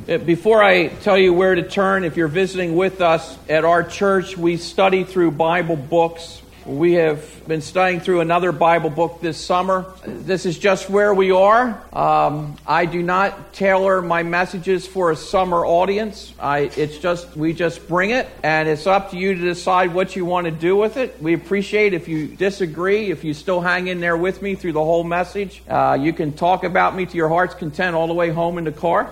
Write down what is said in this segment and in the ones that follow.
Before I tell you where to turn, if you're visiting with us at our church, we study through Bible books. We have been studying through another Bible book this summer. This is just where we are. I do not tailor my messages for a summer audience. We just bring it, and it's up to you to decide what you want to do with it. We appreciate if you disagree, if you still hang in there with me through the whole message. You can talk about me to your heart's content all the way home in the car.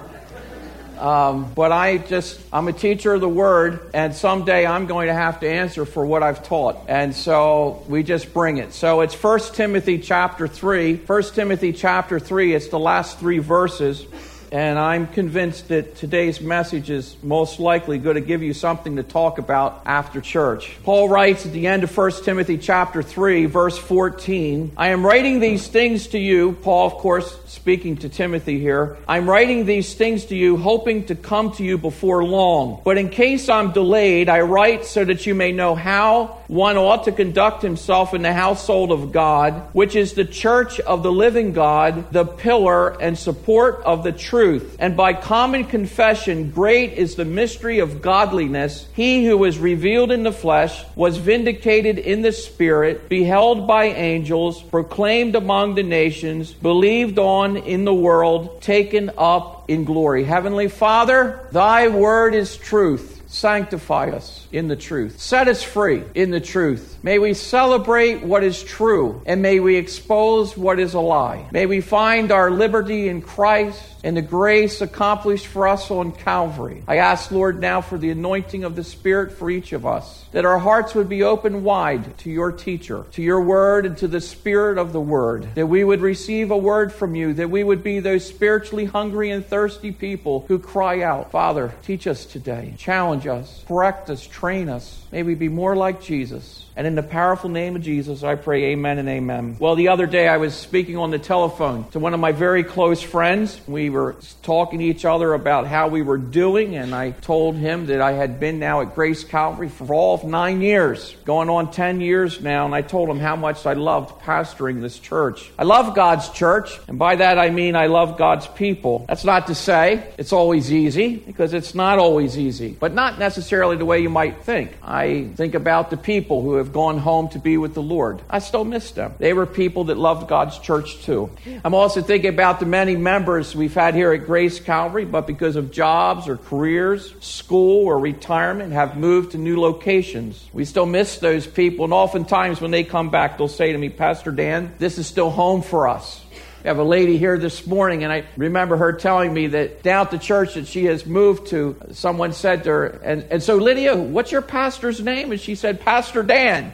But I'm a teacher of the Word, and someday I'm going to have to answer for what I've taught. And so we just bring it. So it's 1 Timothy chapter 3. 1 Timothy chapter 3, it's the last 3 verses. And I'm convinced that today's message is most likely going to give you something to talk about after church. Paul writes at the end of 1 Timothy chapter 3, verse 14, I am writing these things to you, Paul, of course, speaking to Timothy here. I'm writing these things to you, hoping to come to you before long. But in case I'm delayed, I write so that you may know how one ought to conduct himself in the household of God, which is the church of the living God, the pillar and support of the truth. And by common confession, great is the mystery of godliness. He who was revealed in the flesh was vindicated in the spirit, beheld by angels, proclaimed among the nations, believed on in the world, taken up in glory. Heavenly Father, thy word is truth. Sanctify us in the truth. Set us free in the truth. May we celebrate what is true, and may we expose what is a lie. May we find our liberty in Christ and the grace accomplished for us on Calvary. I ask, Lord, now for the anointing of the Spirit for each of us, that our hearts would be open wide to your teacher, to your word, and to the Spirit of the word, that we would receive a word from you, that we would be those spiritually hungry and thirsty people who cry out, Father, teach us today, challenge us, correct us, train us. May we be more like Jesus. And in the powerful name of Jesus, I pray amen and amen. Well, the other day I was speaking on the telephone to one of my very close friends. We were talking to each other about how we were doing, and I told him that I had been now at Grace Calvary for all of 9 years, going on 10 years now, and I told him how much I loved pastoring this church. I love God's church, and by that I mean I love God's people. That's not to say it's always easy, because it's not always easy, but not necessarily the way you might think. I think about the people who have gone home to be with the Lord. I still miss them. They were people that loved God's church too. I'm also thinking about the many members we've had here at Grace Calvary, but because of jobs or careers, school or retirement, have moved to new locations. We still miss those people, and oftentimes when they come back, they'll say to me, Pastor Dan, this is still home for us. We have a lady here this morning, and I remember her telling me that down at the church that she has moved to, someone said to her, and so Lydia, what's your pastor's name? And she said, Pastor Dan.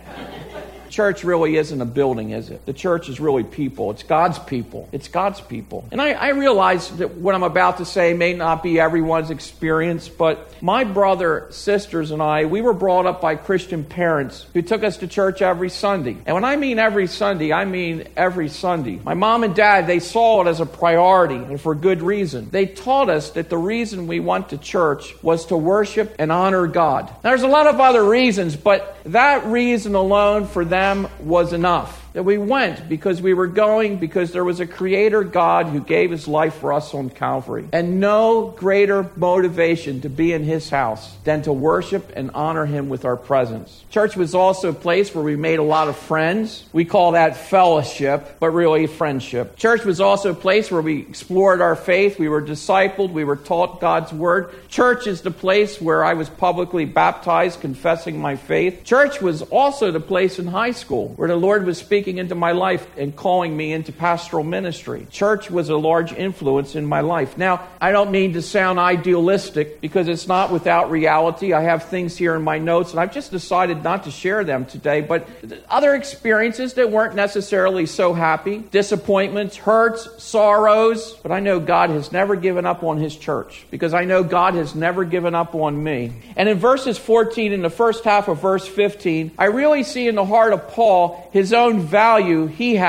Church really isn't a building, is it? The church is really people. It's God's people. It's God's people. And I realize that what I'm about to say may not be everyone's experience, but my brother, sisters, and I, we were brought up by Christian parents who took us to church every Sunday. And when I mean every Sunday, I mean every Sunday. My mom and dad, they saw it as a priority, and for good reason. They taught us that the reason we went to church was to worship and honor God. Now, there's a lot of other reasons, but that reason alone for them was enough. That we went because we were going because there was a creator God who gave his life for us on Calvary. And no greater motivation to be in his house than to worship and honor him with our presence. Church was also a place where we made a lot of friends. We call that fellowship, but really friendship. Church was also a place where we explored our faith. We were discipled. We were taught God's word. Church is the place where I was publicly baptized, confessing my faith. Church was also the place in high school where the Lord was speaking into my life and calling me into pastoral ministry. Church was a large influence in my life. Now, I don't mean to sound idealistic because it's not without reality. I have things here in my notes, and I've just decided not to share them today, but other experiences that weren't necessarily so happy, disappointments, hurts, sorrows, but I know God has never given up on his church because I know God has never given up on me. And in verses 14, in the first half of verse 15, I really see in the heart of Paul his own value he had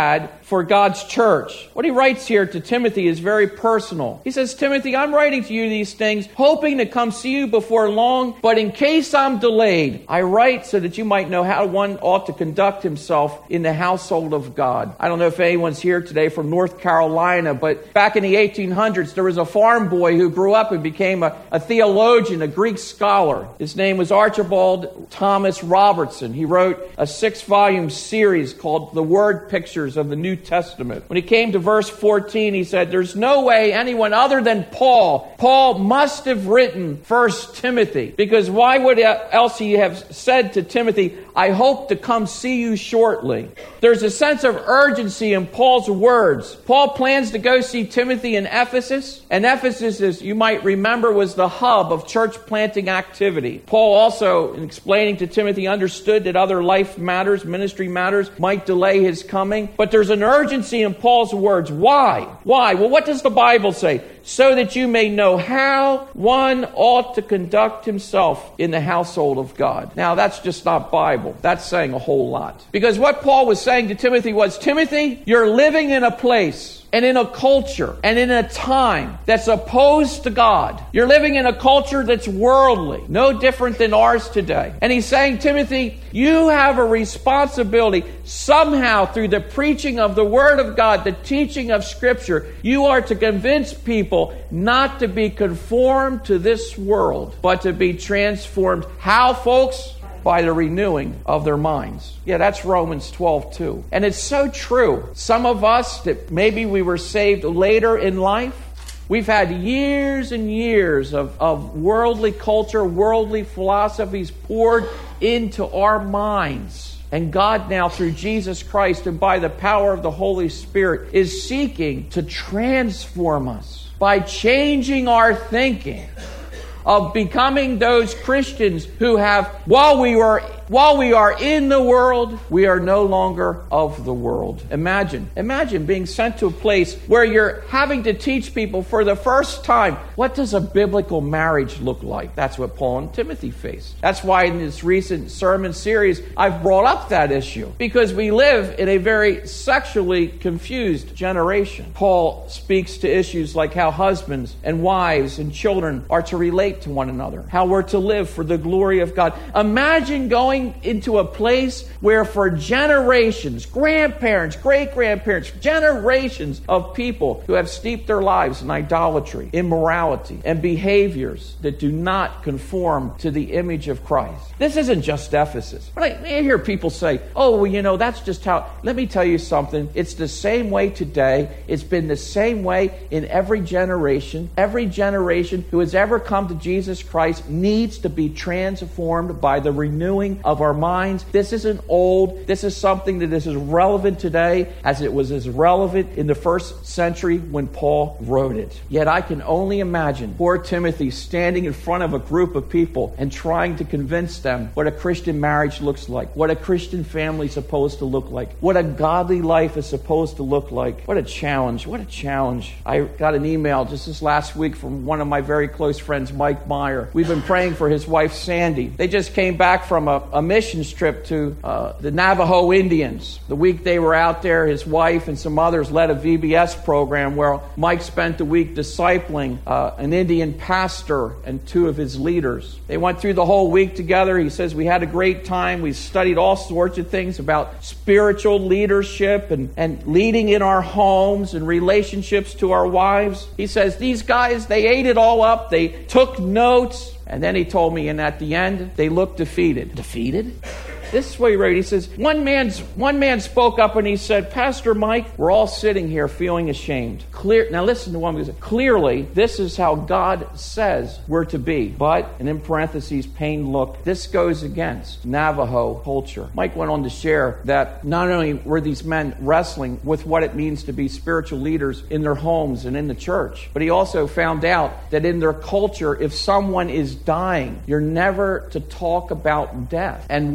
for God's church. What he writes here to Timothy is very personal. He says, Timothy, I'm writing to you these things, hoping to come see you before long, but in case I'm delayed, I write so that you might know how one ought to conduct himself in the household of God. I don't know if anyone's here today from North Carolina, but back in the 1800s, there was a farm boy who grew up and became a theologian, a Greek scholar. His name was Archibald Thomas Robertson. He wrote a 6-volume series called The Word Pictures of the New Testament. When he came to verse 14, he said, there's no way anyone other than Paul must have written 1 Timothy, because why would else he have said to Timothy, I hope to come see you shortly. There's a sense of urgency in Paul's words. Paul plans to go see Timothy in Ephesus, and Ephesus, as you might remember, was the hub of church planting activity. Paul also, in explaining to Timothy, understood that other life matters, ministry matters, might delay his coming. But there's an urgency in Paul's words. Why? Well, what does the Bible say? So that you may know how one ought to conduct himself in the household of God. Now, that's just not Bible. That's saying a whole lot. Because what Paul was saying to Timothy was, Timothy, you're living in a place and in a culture and in a time that's opposed to God. You're living in a culture that's worldly, no different than ours today. And he's saying, Timothy, you have a responsibility somehow through the preaching of the Word of God, the teaching of Scripture, you are to convince people not to be conformed to this world, but to be transformed. How, folks? By the renewing of their minds. Yeah, that's Romans 12:2. And it's so true. Some of us that maybe we were saved later in life, we've had years and years of worldly culture, worldly philosophies poured into our minds. And God now, through Jesus Christ and by the power of the Holy Spirit, is seeking to transform us by changing our thinking, of becoming those Christians who have, while we are in the world, we are no longer of the world. Imagine being sent to a place where you're having to teach people for the first time, what does a biblical marriage look like? That's what Paul and Timothy faced. That's why in this recent sermon series, I've brought up that issue, because we live in a very sexually confused generation. Paul speaks to issues like how husbands and wives and children are to relate to one another, how we're to live for the glory of God. Imagine going into a place where for generations, grandparents, great-grandparents, generations of people who have steeped their lives in idolatry, immorality, and behaviors that do not conform to the image of Christ. This isn't just Ephesus. But I hear people say, oh, well, that's just how... Let me tell you something. It's the same way today. It's been the same way in every generation. Every generation who has ever come to Jesus Christ needs to be transformed by the renewing of our minds. This isn't old. This is something that is as relevant today as it was as relevant in the first century when Paul wrote it. Yet I can only imagine poor Timothy standing in front of a group of people and trying to convince them what a Christian marriage looks like, what a Christian family is supposed to look like, what a godly life is supposed to look like. What a challenge. What a challenge. I got an email just this last week from one of my very close friends, Mike Meyer. We've been praying for his wife, Sandy. They just came back from a missions trip to the Navajo Indians. The week they were out there, his wife and some others led a VBS program where Mike spent the week discipling an Indian pastor and two of his leaders. They went through the whole week together. He says, we had a great time. We studied all sorts of things about spiritual leadership and leading in our homes and relationships to our wives. He says, these guys, they ate it all up. They took notes. And then he told me, and at the end, they looked defeated. Defeated? This is what he wrote. He says, one man spoke up and he said, Pastor Mike, we're all sitting here feeling ashamed. Now listen to one who said, clearly, this is how God says we're to be. But, and in parentheses, pained look, this goes against Navajo culture. Mike went on to share that not only were these men wrestling with what it means to be spiritual leaders in their homes and in the church, but he also found out that in their culture, if someone is dying, you're never to talk about death. And worst of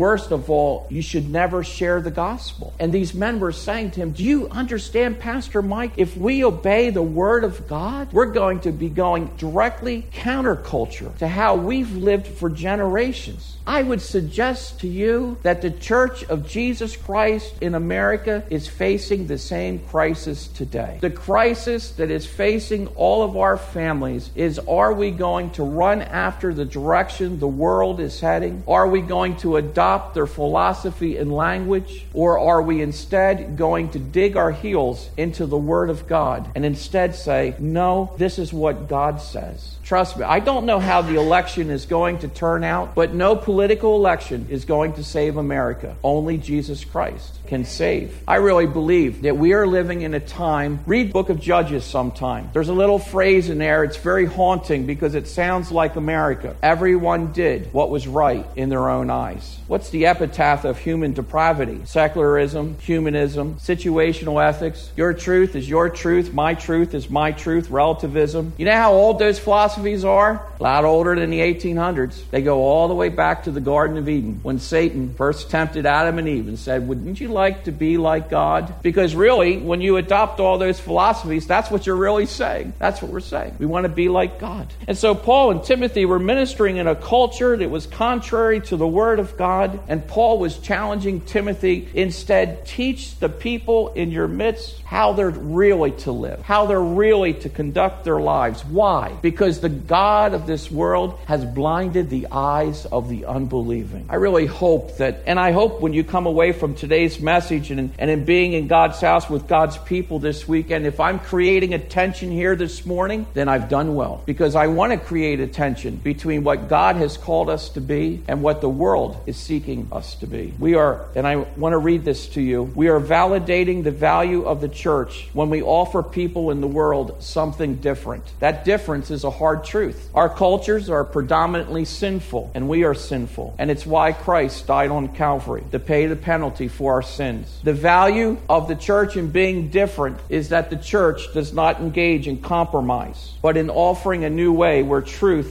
of all, you should never share the gospel. And these men were saying to him, do you understand, Pastor Mike? If we obey the word of God, we're going to be going directly counterculture to how we've lived for generations. I would suggest to you that the Church of Jesus Christ in America is facing the same crisis today. The crisis that is facing all of our families is, are we going to run after the direction the world is heading? Are we going to adopt their philosophy and language? Or are we instead going to dig our heels into the Word of God and instead say, no, this is what God says? Trust me, I don't know how the election is going to turn out, but no political election is going to save America. Only Jesus Christ can save. I really believe that we are living in a time, read Book of Judges sometime. There's a little phrase in there, it's very haunting because it sounds like America. Everyone did what was right in their own eyes. What's the epitaph of human depravity? Secularism, humanism, situational ethics. Your truth is your truth, my truth is my truth, relativism. You know how old those philosophies are? A lot older than the 1800s. They go all the way back to the Garden of Eden when Satan first tempted Adam and Eve and said, wouldn't you like to be like God? Because really, when you adopt all those philosophies, that's what you're really saying. That's what we're saying. We want to be like God. And so Paul and Timothy were ministering in a culture that was contrary to the Word of God, and Paul was challenging Timothy, instead, teach the people in your midst how they're really to live, how they're really to conduct their lives. Why? Because the God of this world has blinded the eyes of the unbelieving. I really hope that, and I hope when you come away from today's message and in being in God's house with God's people this weekend, if I'm creating a tension here this morning, then I've done well. Because I want to create a tension between what God has called us to be and what the world is seeking us to be. We are, and I want to read this to you, we are validating the value of the church when we offer people in the world something different. That difference is a hard truth. Our cultures are predominantly sinful, and we are sinful. And it's why Christ died on Calvary, to pay the penalty for our sins. The value of the church in being different is that the church does not engage in compromise, but in offering a new way where truth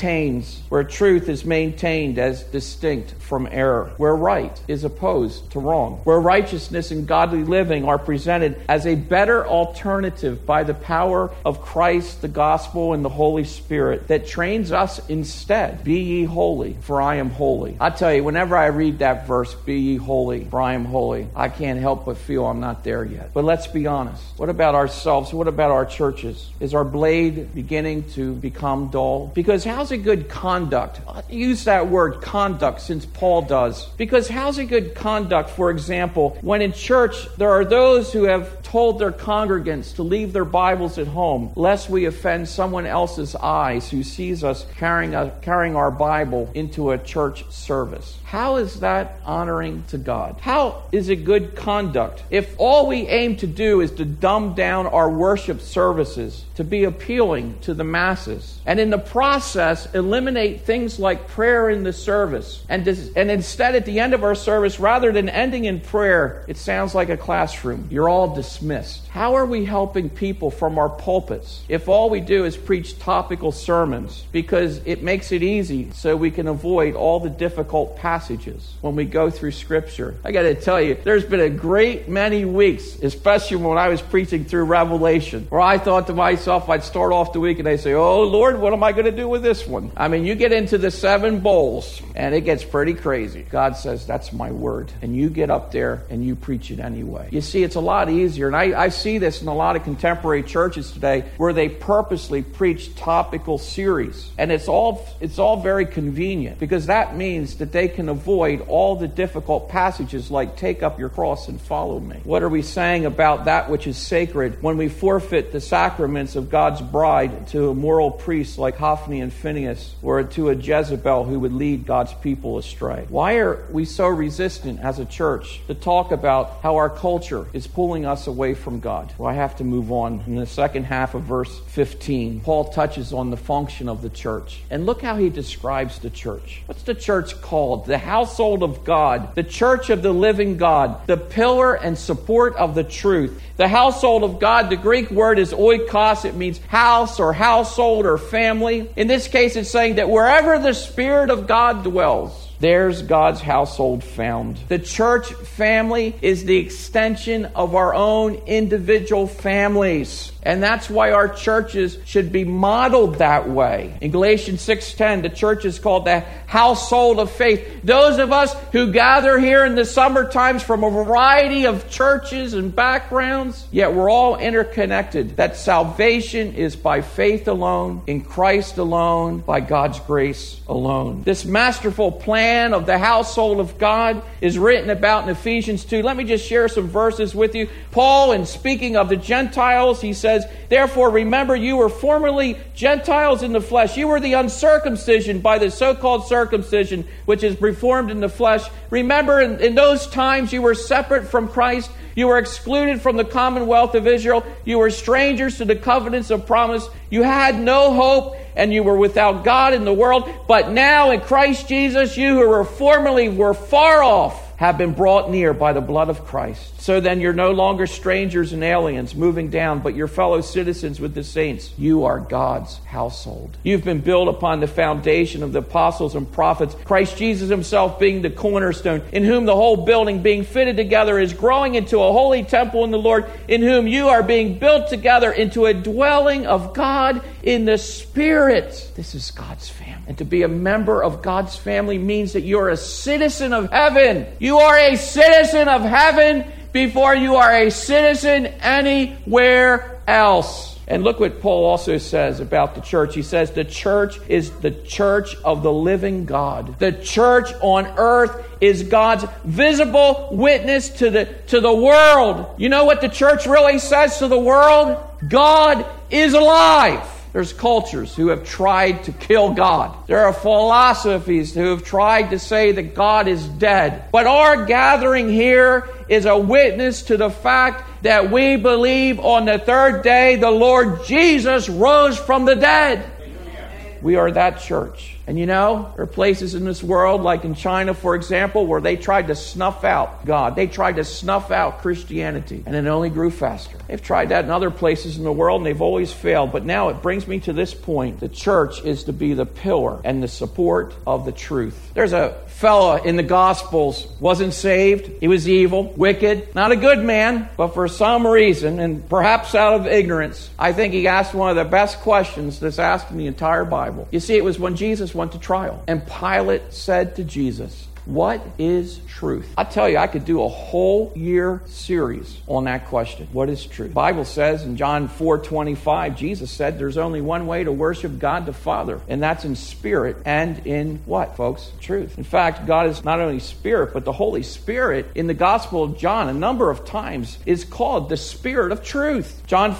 is maintained as distinct from error, where right is opposed to wrong, where righteousness and godly living are presented as a better alternative by the power of Christ, the gospel, and the Holy Spirit that trains us instead. Be ye holy, for I am holy. I tell you, whenever I read that verse, be ye holy, for I am holy, I can't help but feel I'm not there yet. But let's be honest. What about ourselves? What about our churches? Is our blade beginning to become dull? Because how's a good conduct? I use that word conduct since Paul does. Because how's a good conduct, for example, when in church there are those who have told their congregants to leave their Bibles at home, lest we offend someone else's eyes who sees us carrying our Bible into a church service. How is that honoring to God? How is it good conduct if all we aim to do is to dumb down our worship services to be appealing to the masses, and in the process eliminate things like prayer in the service, and instead at the end of our service, rather than ending in prayer, it sounds like a classroom. You're all dismissed. How are we helping people from our pulpits if all we do is preach topical sermons because it makes it easy so we can avoid all the difficult passages when we go through Scripture? I got to tell you, there's been a great many weeks, especially when I was preaching through Revelation, where I thought to myself, I'd start off the week and I'd say, oh Lord, what am I going to do with this one? I mean, you get into the 7 bowls and it gets pretty crazy. God says, that's my word. And you get up there and you preach it anyway. You see, it's a lot easier. And I see this in a lot of contemporary churches today where they purposely preach topical series. And it's all very convenient because that means that they can avoid all the difficult passages like take up your cross and follow me. What are we saying about that which is sacred when we forfeit the sacraments of God's bride to immoral priests like Hophni and Phinehas, or to a Jezebel who would lead God's people astray? Why are we so resistant as a church to talk about how our culture is pulling us away from God? Well, I have to move on. In the second half of verse 15, Paul touches on the function of the church. And look how he describes the church. What's the church called? The household of God, the church of the living God, the pillar and support of the truth. The household of God, the Greek word is oikos. It means house or household or family. In this case, it's saying that wherever the Spirit of God dwells, there's God's household found. The church family is the extension of our own individual families. And that's why our churches should be modeled that way. In Galatians 6:10, the church is called the household of faith. Those of us who gather here in the summer times from a variety of churches and backgrounds, yet we're all interconnected. That salvation is by faith alone, in Christ alone, by God's grace alone. This masterful plan of the household of God is written about in Ephesians 2. Let me just share some verses with you. Paul, in speaking of the Gentiles, he says, therefore, remember you were formerly Gentiles in the flesh. You were the uncircumcision by the so-called circumcision, which is performed in the flesh. Remember, in those times you were separate from Christ. You were excluded from the commonwealth of Israel. You were strangers to the covenants of promise. You had no hope, and you were without God in the world. But now in Christ Jesus, you who were formerly were far off have been brought near by the blood of Christ. So then you're no longer strangers and aliens moving down, but you're fellow citizens with the saints. You are God's household. You've been built upon the foundation of the apostles and prophets, Christ Jesus himself being the cornerstone, in whom the whole building being fitted together is growing into a holy temple in the Lord, in whom you are being built together into a dwelling of God in the Spirit. This is God's family. And to be a member of God's family means that you're a citizen of heaven. You are a citizen of heaven before you are a citizen anywhere else. And look what Paul also says about the church. He says the church is the church of the living God. The church on earth is God's visible witness to the world. You know what the church really says to the world? God is alive. There's cultures who have tried to kill God. There are philosophies who have tried to say that God is dead. But our gathering here is a witness to the fact that we believe on the third day the Lord Jesus rose from the dead. We are that church. And you know, there are places in this world, like in China, for example, where they tried to snuff out God. They tried to snuff out Christianity, and it only grew faster. They've tried that in other places in the world, and they've always failed. But now it brings me to this point. The church is to be the pillar and the support of the truth. There's a fella in the Gospels, wasn't saved. He was evil, wicked, not a good man, but for some reason, and perhaps out of ignorance, I think he asked one of the best questions that's asked in the entire Bible. You see, it was when Jesus went to trial, and Pilate said to Jesus, "What is truth?" I tell you, I could do a whole year series on that question. What is truth? The Bible says in John 4:25, Jesus said there's only one way to worship God the Father, and that's in spirit and in what, folks? Truth. In fact, God is not only spirit, but the Holy Spirit in the Gospel of John a number of times is called the Spirit of truth. John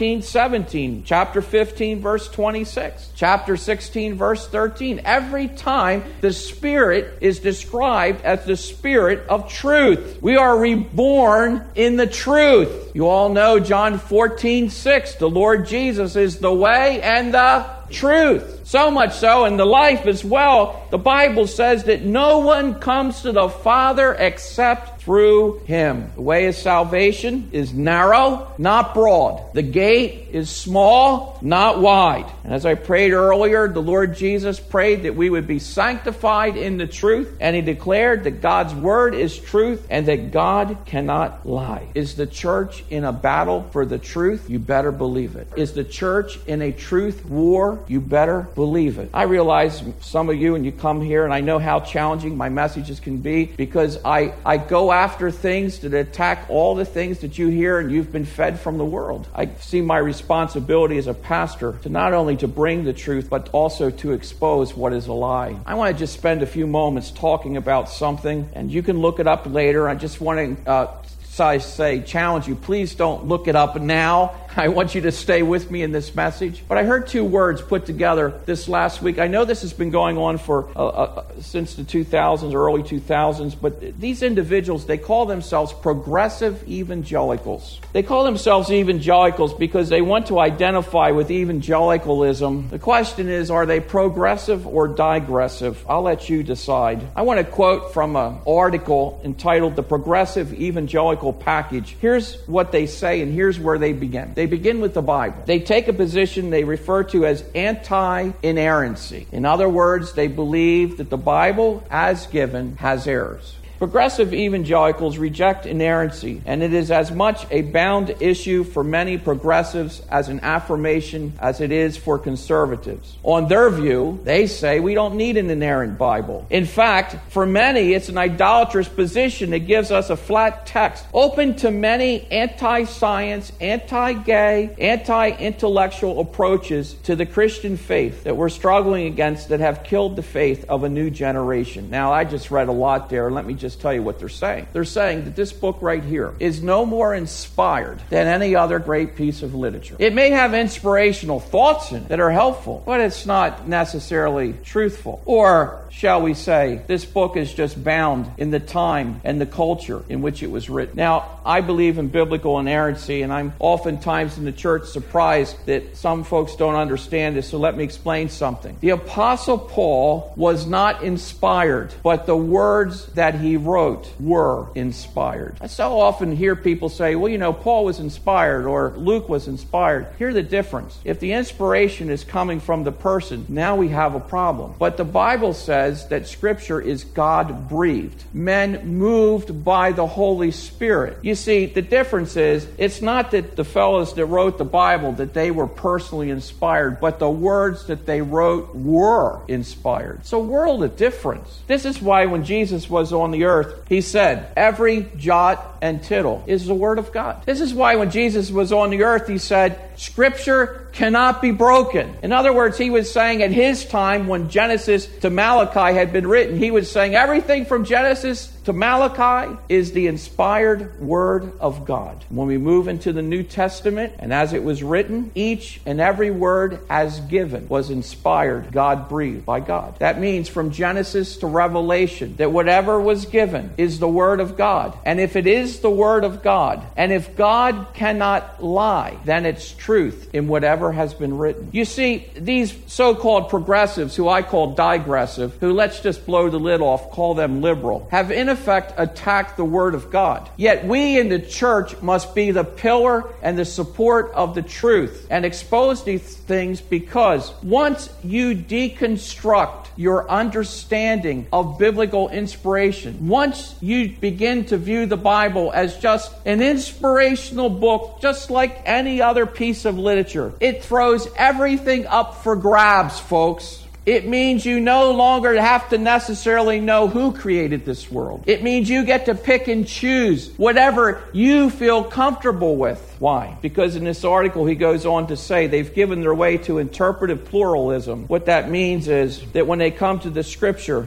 14:17, chapter 15, verse 26, chapter 16, verse 13. Every time the Spirit is described as the Spirit of truth. We are reborn in the truth. You all know John 14:6. The Lord Jesus is the way and the truth. So much so in the life as well, the Bible says that no one comes to the Father except through Him. The way of salvation is narrow, not broad. The gate is small, not wide. And as I prayed earlier, the Lord Jesus prayed that we would be sanctified in the truth, and He declared that God's Word is truth and that God cannot lie. Is the church in a battle for the truth? You better believe it. Is the church in a truth war? You better believe it. I realize some of you, and you come here, and I know how challenging my messages can be because I go after things that attack all the things that you hear and you've been fed from the world. I see my responsibility as a pastor to not only to bring the truth, but also to expose what is a lie. I want to just spend a few moments talking about something, and you can look it up later. I just want to challenge you, please don't look it up now. I want you to stay with me in this message. But I heard two words put together this last week. I know this has been going on for since the 2000s, early 2000s, but these individuals, they call themselves progressive evangelicals. They call themselves evangelicals because they want to identify with evangelicalism. The question is, are they progressive or digressive? I'll let you decide. I want to quote from an article entitled "The Progressive Evangelical Package." Here's what they say, and here's where they begin. They They begin with the Bible. They take a position they refer to as anti-inerrancy. In other words, they believe that the Bible, as given, has errors. Progressive evangelicals reject inerrancy, and it is as much a bound issue for many progressives as an affirmation as it is for conservatives. On their view, they say we don't need an inerrant Bible. In fact, for many, it's an idolatrous position that gives us a flat text, open to many anti-science, anti-gay, anti-intellectual approaches to the Christian faith that we're struggling against that have killed the faith of a new generation. Now, I just read a lot there. Let me just tell you what they're saying. They're saying that this book right here is no more inspired than any other great piece of literature. It may have inspirational thoughts in it that are helpful, but it's not necessarily truthful. Or, shall we say, this book is just bound in the time and the culture in which it was written. Now, I believe in biblical inerrancy, and I'm oftentimes in the church surprised that some folks don't understand this, so let me explain something. The Apostle Paul was not inspired, but the words that he wrote were inspired. I so often hear people say, well, you know, Paul was inspired or Luke was inspired. Here's the difference. If the inspiration is coming from the person, now we have a problem. But the Bible says that Scripture is God-breathed. Men moved by the Holy Spirit. You see, the difference is, it's not that the fellows that wrote the Bible, that they were personally inspired, but the words that they wrote were inspired. It's a world of difference. This is why when Jesus was on the earth, he said, every jot and tittle is the Word of God. This is why when Jesus was on the earth, he said, Scripture cannot be broken. In other words, he was saying at his time, when Genesis to Malachi had been written, he was saying everything from Genesis to Malachi is the inspired Word of God. When we move into the New Testament, and as it was written, each and every word as given was inspired, God-breathed by God. That means from Genesis to Revelation, that whatever was given is the Word of God. And if it is the Word of God, and if God cannot lie, then it's truth in whatever has been written. You see, these so-called progressives, who I call digressive, who let's just blow the lid off, call them liberal, have in effect attacked the Word of God. Yet we in the church must be the pillar and the support of the truth and expose these things, because once you deconstruct your understanding of biblical inspiration, once you begin to view the Bible as just an inspirational book, just like any other piece of literature, it throws everything up for grabs, folks. It means you no longer have to necessarily know who created this world. It means you get to pick and choose whatever you feel comfortable with. Why? Because in this article he goes on to say they've given their way to interpretive pluralism. What that means is that when they come to the Scripture,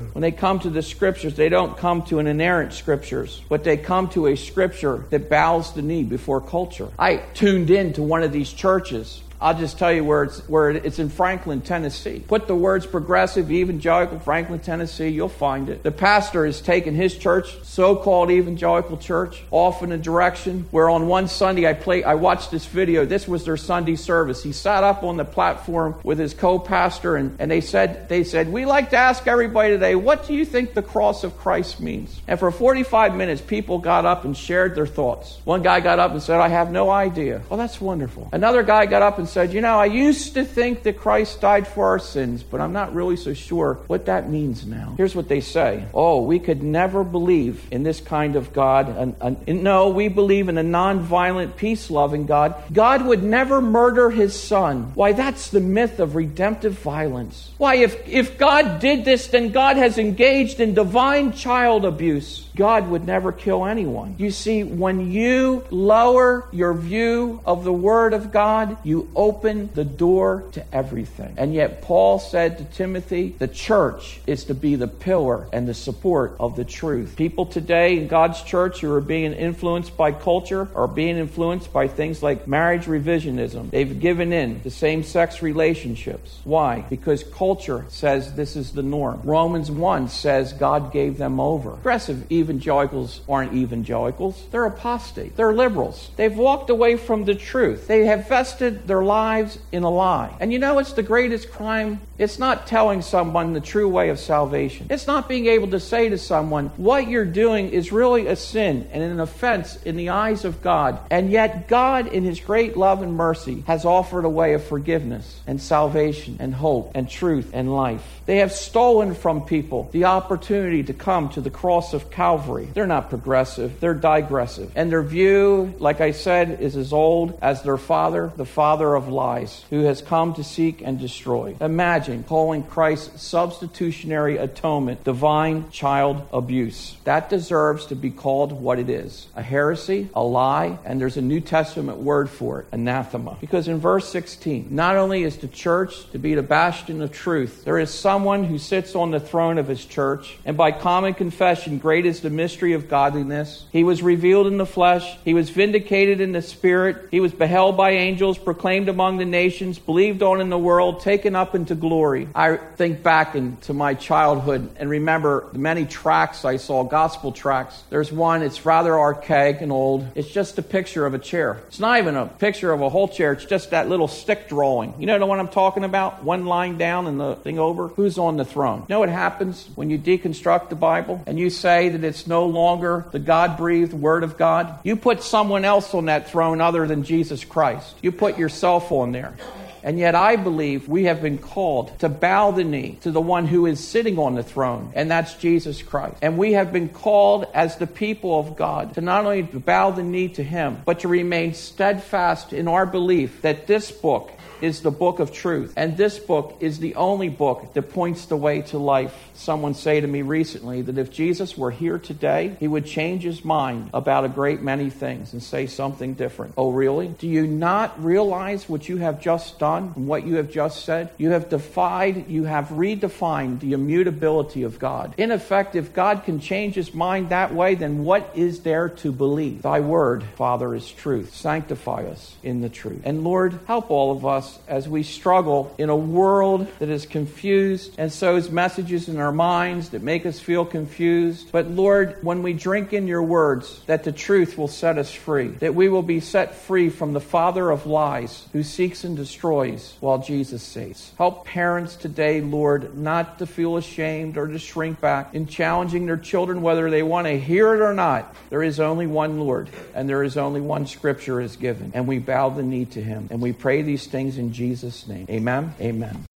they don't come to an inerrant Scriptures, but they come to a Scripture that bows the knee before culture. I tuned in to one of these churches. I'll just tell you where it's in Franklin, Tennessee. Put the words progressive, evangelical, Franklin, Tennessee, you'll find it. The pastor has taken his church, so-called evangelical church, off in a direction where on one Sunday I watched this video. This was their Sunday service. He sat up on the platform with his co-pastor and they said, we like to ask everybody today, what do you think the cross of Christ means? And for 45 minutes, people got up and shared their thoughts. One guy got up and said, I have no idea. Well, that's wonderful. Another guy got up and said, I used to think that Christ died for our sins, but I'm not really so sure what that means now. Here's what they say. Oh, we could never believe in this kind of God. No, we believe in a non-violent, peace-loving God. God would never murder his son. Why, that's the myth of redemptive violence. Why, if God did this, then God has engaged in divine child abuse. God would never kill anyone. You see, when you lower your view of the Word of God, you open the door to everything. And yet Paul said to Timothy, the church is to be the pillar and the support of the truth. People today in God's church who are being influenced by culture are being influenced by things like marriage revisionism. They've given in to same-sex relationships. Why? Because culture says this is the norm. Romans 1 says God gave them over. Progressive evangelicals aren't evangelicals. They're apostate. They're liberals. They've walked away from the truth. They have vested their lives in a lie. And you know it's the greatest crime? It's not telling someone the true way of salvation. It's not being able to say to someone, what you're doing is really a sin and an offense in the eyes of God. And yet God, in His great love and mercy, has offered a way of forgiveness and salvation and hope and truth and life. They have stolen from people the opportunity to come to the cross of Calvary. They're not progressive, they're digressive. And their view, like I said, is as old as their father, the father of lies, who has come to seek and destroy. Imagine calling Christ's substitutionary atonement divine child abuse. That deserves to be called what it is: a heresy, a lie, and there's a New Testament word for it, anathema. Because in verse 16, not only is the church to be the bastion of truth, there is someone who sits on the throne of His church, and by common confession, great is the mystery of godliness. He was revealed in the flesh, He was vindicated in the spirit, He was beheld by angels, proclaimed among the nations, believed on in the world, taken up into glory. I think back into my childhood and remember the many tracts I saw, gospel tracts. There's one, it's rather archaic and old. It's just a picture of a chair. It's not even a picture of a whole chair, it's just that little stick drawing. You know the one I'm talking about? One line down and the thing over? Who's on the throne? You know what happens when you deconstruct the Bible and you say that it's no longer the God-breathed Word of God? You put someone else on that throne other than Jesus Christ. You put yourself on there. And yet I believe we have been called to bow the knee to the one who is sitting on the throne, and that's Jesus Christ. And we have been called as the people of God to not only bow the knee to Him, but to remain steadfast in our belief that this book is the book of truth. And this book is the only book that points the way to life. Someone say to me recently that if Jesus were here today, He would change His mind about a great many things and say something different. Oh, really? Do you not realize what you have just done and what you have just said? You have redefined the immutability of God. In effect, if God can change His mind that way, then what is there to believe? Thy word, Father, is truth. Sanctify us in the truth. And Lord, help all of us as we struggle in a world that is confused and sows messages in our minds that make us feel confused. But Lord, when we drink in your words, that the truth will set us free, that we will be set free from the father of lies who seeks and destroys while Jesus saves. Help parents today, Lord, not to feel ashamed or to shrink back in challenging their children, whether they want to hear it or not. There is only one Lord, and there is only one Scripture is given, and we bow the knee to Him, and we pray these things in Jesus' name. Amen. Amen.